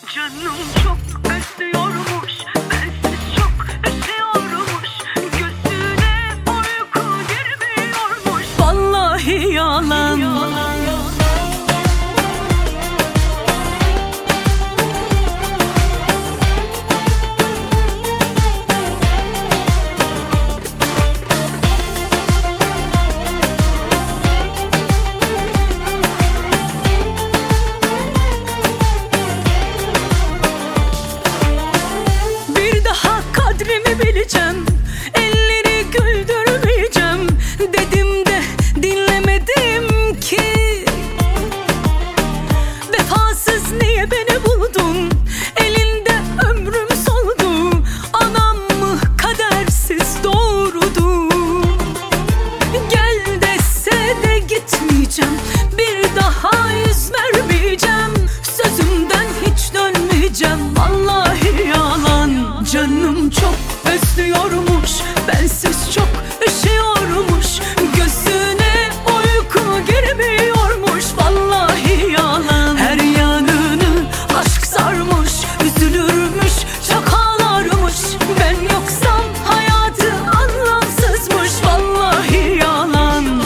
Canım çok özlüyormuş, bensiz çok üşüyormuş, gözüne uyku girmiyormuş. Vallahi yalan. Kadrimi bileceğim, elleri güldürmeyeceğim dedim de dinlemedim ki. Vefasız niye beni buldun, elinde ömrüm soldu. Anam mı kadersiz doğurdu. Gel dese de gitmeyeceğim, bir daha yüz vermeyeceğim, sözümden hiç dönmeyeceğim. Vallahi yalan. Canım çok özlüyormuş, bensiz çok üşüyormuş, gözüne uyku girmiyormuş. Vallahi yalan. Her yanını aşk sarmış, üzülürmüş, çok ağlarmış. Ben yoksam hayatı anlamsızmış. Vallahi yalan.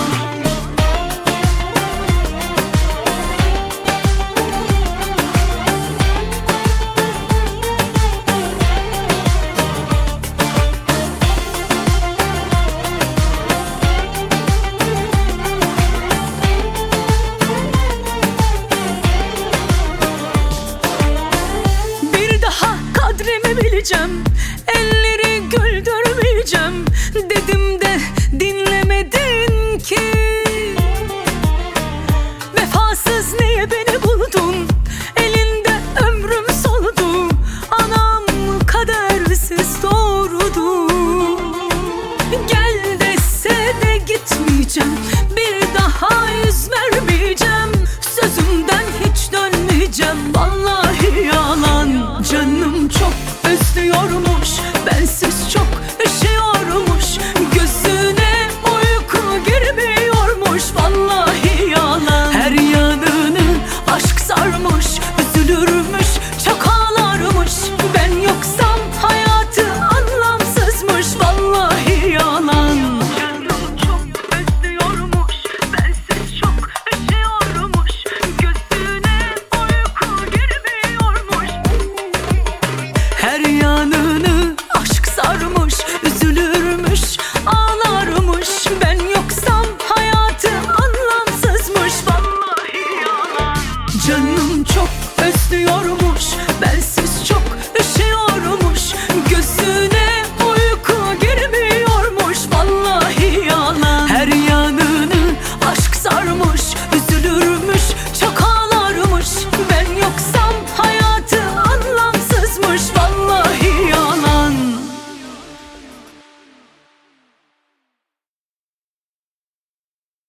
Kadrimi bileceğim, elleri güldürmeyeceğim dedim de dinlemedin ki. Vefasız niye beni buldun, elinde ömrüm soldu. Anam kadersiz doğurdu. Gel dese de gitmeyeceğim, bir daha yüz vermeyeceğim, sözümden hiç dönmeyeceğim. Vallahi yalan. Canım çok özlüyormuş, bensiz çok üşüyormuş, gözüne uyku girmiyormuş. Vallahi yalan. Her yanını aşk sarmış, üzülürmüş,